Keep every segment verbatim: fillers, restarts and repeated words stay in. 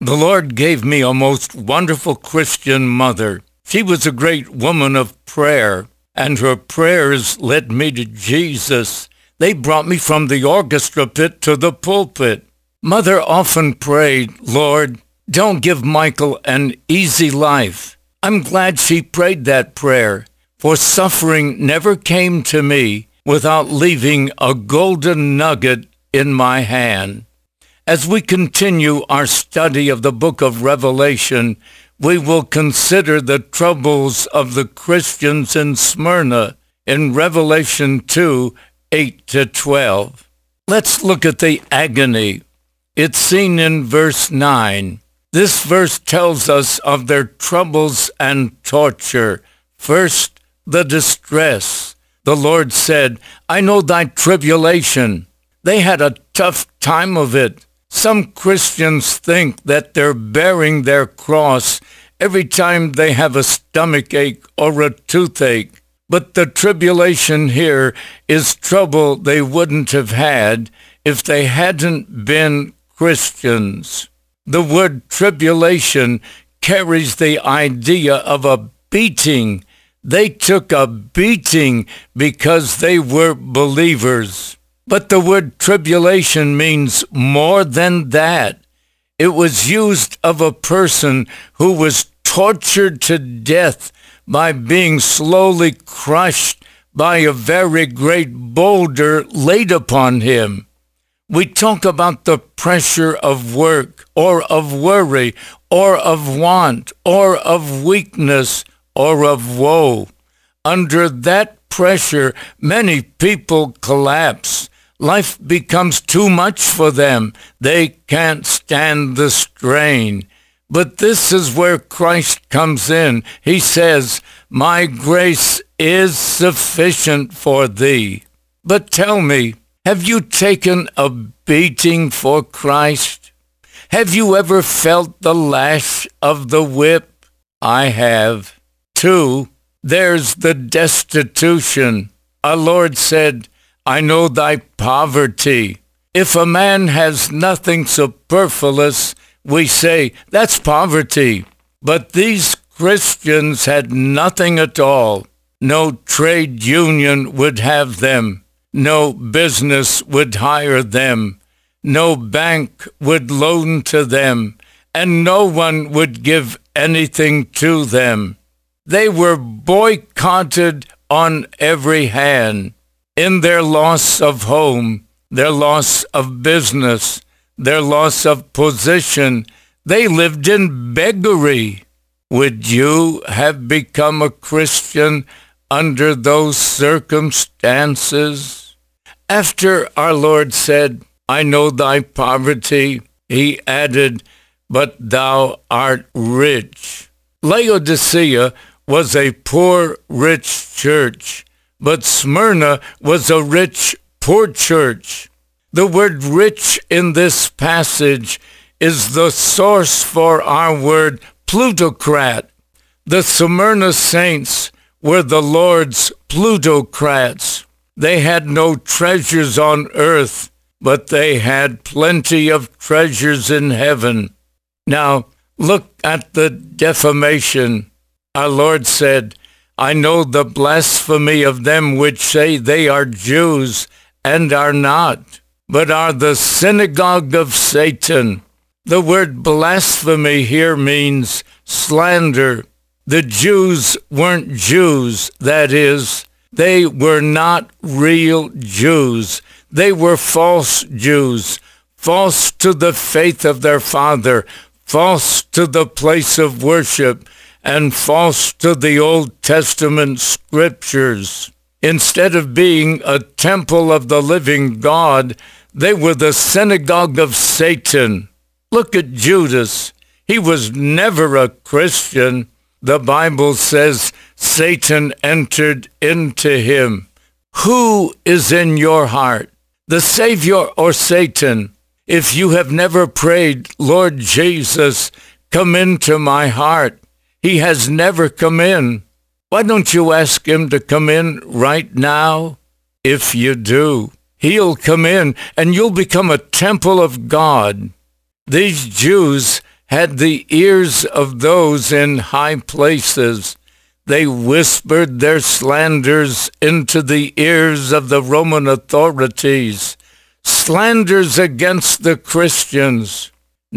The Lord gave me a most wonderful Christian mother. She was a great woman of prayer, and her prayers led me to Jesus. They brought me from the orchestra pit to the pulpit. Mother often prayed, "Lord, don't give Michael an easy life." I'm glad she prayed that prayer, for suffering never came to me without leaving a golden nugget in my hand. As we continue our study of the book of Revelation, we will consider the troubles of the Christians in Smyrna in Revelation two, eight to twelve. Let's look at the agony. It's seen in verse nine. This verse tells us of their troubles and torture. First, the distress. The Lord said, "I know thy tribulation." They had a tough time of it. Some Christians think that they're bearing their cross every time they have a stomach ache or a toothache. But the tribulation here is trouble they wouldn't have had if they hadn't been Christians. The word tribulation carries the idea of a beating. They took a beating because they were believers. But the word tribulation means more than that. It was used of a person who was tortured to death by being slowly crushed by a very great boulder laid upon him. We talk about the pressure of work, or of worry, or of want, or of weakness, or of woe. Under that pressure, many people collapse. Life becomes too much for them. They can't stand the strain. But this is where Christ comes in. He says, "My grace is sufficient for thee." But tell me, have you taken a beating for Christ? Have you ever felt the lash of the whip? I have. Two, there's the destitution. Our Lord said, "I know thy poverty." If a man has nothing superfluous, we say, that's poverty. But these Christians had nothing at all. No trade union would have them. No business would hire them. No bank would loan to them. And no one would give anything to them. They were boycotted on every hand. In their loss of home, their loss of business, their loss of position, they lived in beggary. Would you have become a Christian under those circumstances? After our Lord said, "I know thy poverty," he added, "but thou art rich." Laodicea was a poor, rich church. But Smyrna was a rich, poor church. The word rich in this passage is the source for our word plutocrat. The Smyrna saints were the Lord's plutocrats. They had no treasures on earth, but they had plenty of treasures in heaven. Now, look at the defamation. Our Lord said, "I know the blasphemy of them which say they are Jews and are not, but are the synagogue of Satan." The word blasphemy here means slander. The Jews weren't Jews, that is, they were not real Jews. They were false Jews, false to the faith of their father, false to the place of worship, and false to the Old Testament scriptures. Instead of being a temple of the living God, they were the synagogue of Satan. Look at Judas. He was never a Christian. The Bible says Satan entered into him. Who is in your heart, the Savior or Satan? If you have never prayed, "Lord Jesus, come into my heart," he has never come in. Why don't you ask him to come in right now? If you do, he'll come in and you'll become a temple of God. These Jews had the ears of those in high places. They whispered their slanders into the ears of the Roman authorities, slanders against the Christians.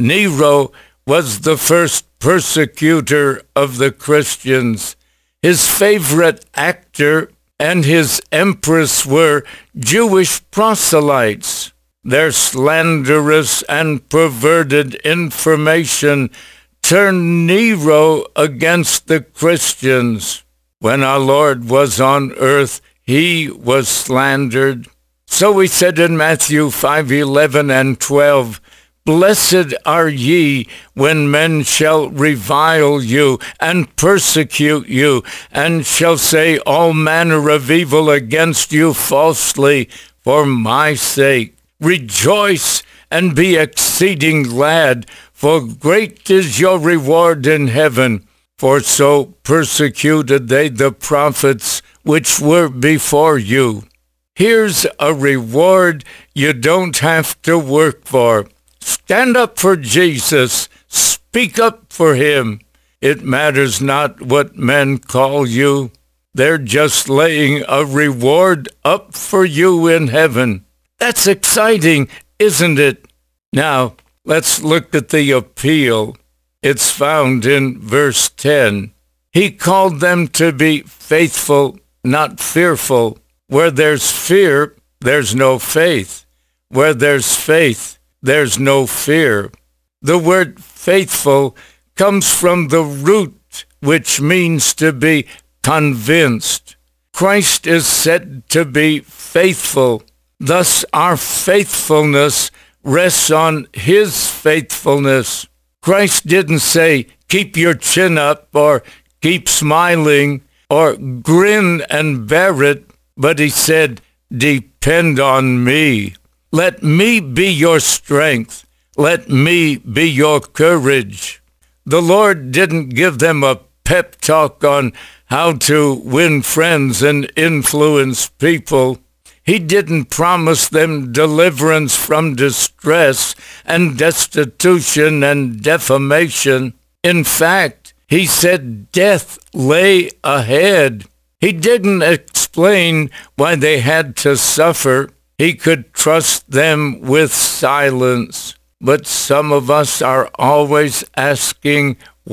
Nero was the first persecutor of the Christians. His favorite actor and his empress were Jewish proselytes. Their slanderous and perverted information turned Nero against the Christians. When our Lord was on earth, he was slandered. So he said in Matthew five eleven and twelve, "Blessed are ye when men shall revile you and persecute you, and shall say all manner of evil against you falsely for my sake. Rejoice and be exceeding glad, for great is your reward in heaven. For so persecuted they the prophets which were before you." Here's a reward you don't have to work for. Stand up for Jesus. Speak up for him. It matters not what men call you. They're just laying a reward up for you in heaven. That's exciting, isn't it? Now, let's look at the appeal. It's found in verse ten. He called them to be faithful, not fearful. Where there's fear, there's no faith. Where there's faith, there's no fear. The word faithful comes from the root, which means to be convinced. Christ is said to be faithful. Thus, our faithfulness rests on his faithfulness. Christ didn't say, keep your chin up, or keep smiling, or grin and bear it, but he said, depend on me. Let me be your strength. Let me be your courage. The Lord didn't give them a pep talk on how to win friends and influence people. He didn't promise them deliverance from distress and destitution and defamation. In fact, he said death lay ahead. He didn't explain why they had to suffer. He could trust them with silence. But some of us are always asking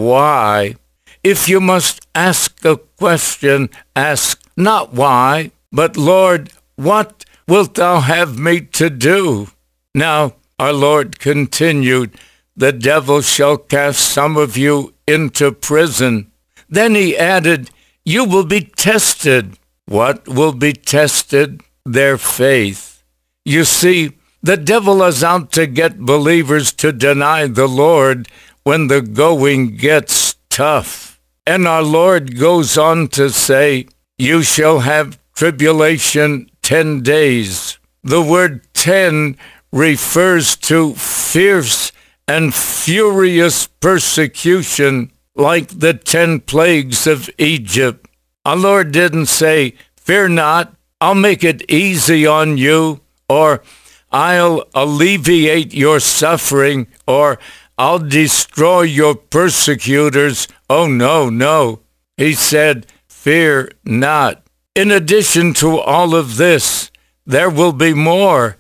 why. If you must ask a question, ask not why, but Lord, what wilt thou have me to do? Now, our Lord continued, the devil shall cast some of you into prison. Then he added, you will be tested. What will be tested? Their faith. You see, the devil is out to get believers to deny the Lord when the going gets tough. And our Lord goes on to say, you shall have tribulation ten days. The word ten refers to fierce and furious persecution, like the ten plagues of Egypt. Our Lord didn't say, fear not, I'll make it easy on you, or I'll alleviate your suffering, or I'll destroy your persecutors. Oh, no, no. He said, fear not. In addition to all of this, there will be more,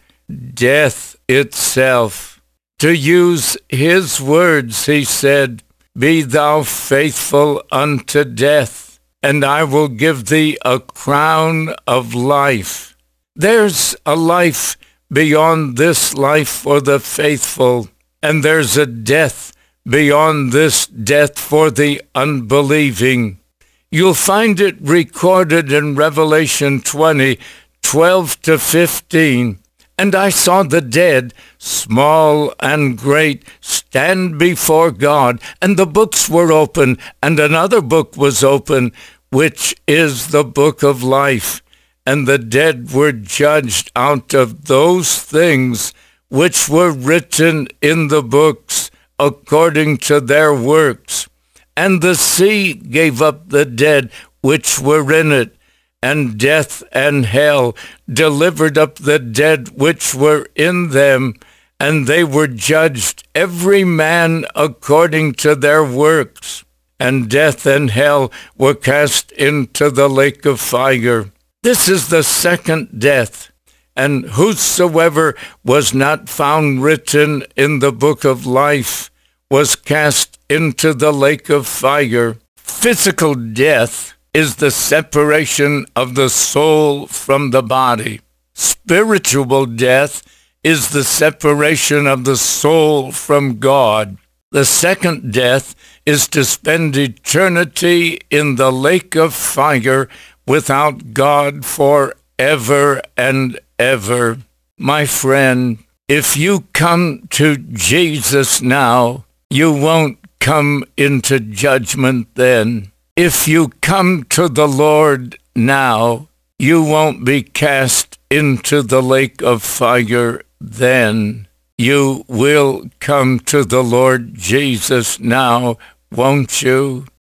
death itself. To use his words, he said, be thou faithful unto death, and I will give thee a crown of life. There's a life beyond this life for the faithful, and there's a death beyond this death for the unbelieving. You'll find it recorded in Revelation twenty, twelve to fifteen. And I saw the dead, small and great, stand before God, and the books were open, and another book was open, which is the book of life. And the dead were judged out of those things which were written in the books according to their works. And the sea gave up the dead which were in it, and death and hell delivered up the dead which were in them, and they were judged every man according to their works. And death and hell were cast into the lake of fire. This is the second death. And whosoever was not found written in the book of life was cast into the lake of fire. Physical death is the separation of the soul from the body. Spiritual death is the separation of the soul from God. The second death is to spend eternity in the lake of fire without God forever and ever. My friend, if you come to Jesus now, you won't come into judgment then. If you come to the Lord now, you won't be cast into the lake of fire then. You will come to the Lord Jesus now, won't you?